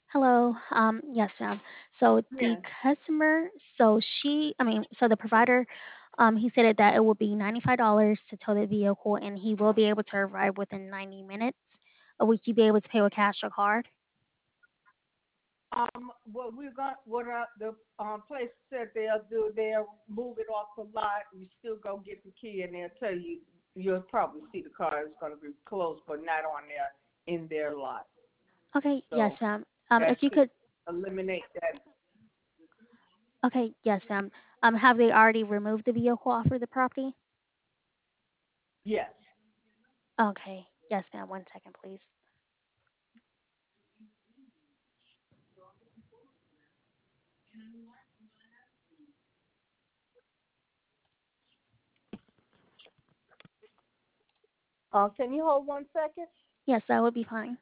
Hello. Yes, ma'am. So the Yes. customer, so the provider, he stated that it will be $95 to tow the vehicle, and he will be able to arrive within 90 minutes. Would you be able to pay with cash or card? What we're going, what the place said they'll do, they'll move it off the lot. You still go get the key, and they'll tell you. You'll probably see the car is going to be closed, but not on their lot. Okay. Yes, So ma'am. that If you should could, eliminate that. okay. Yes, ma'am. Have they already removed the vehicle off of the property? Yes. Okay. Yes, ma'am. One second, please. Can you hold 1 second? Yes, that would be fine.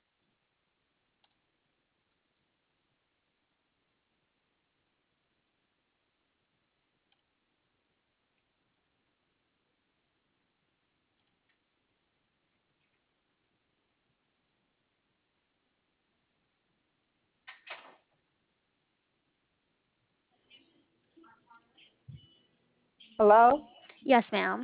Hello. Yes, ma'am.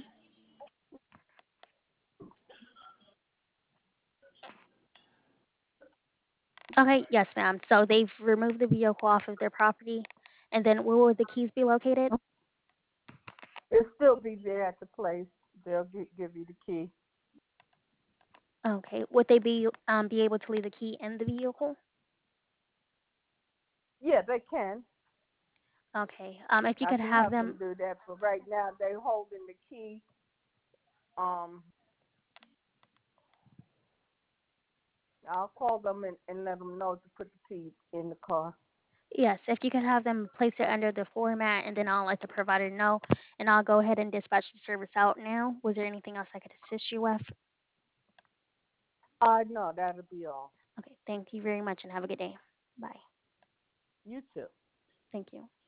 Okay. Yes, ma'am. So they've removed the vehicle off of their property, and then where would the keys be located? It'll still be there at the place. They'll give you the key. Okay. Would they be able to leave the key in the vehicle? Yeah, they can. Okay. If you I could can have have them them. do that, but right now they're holding the key. Um, I'll call them and let them know to put the keys in the car. Yes, if you could have them place it under the floor mat, and then I'll let the provider know, and I'll go ahead and dispatch the service out now. Was there anything else I could assist you with? No, that'll be all. Okay. Thank you very much, and have a good day. Bye. You too. Thank you.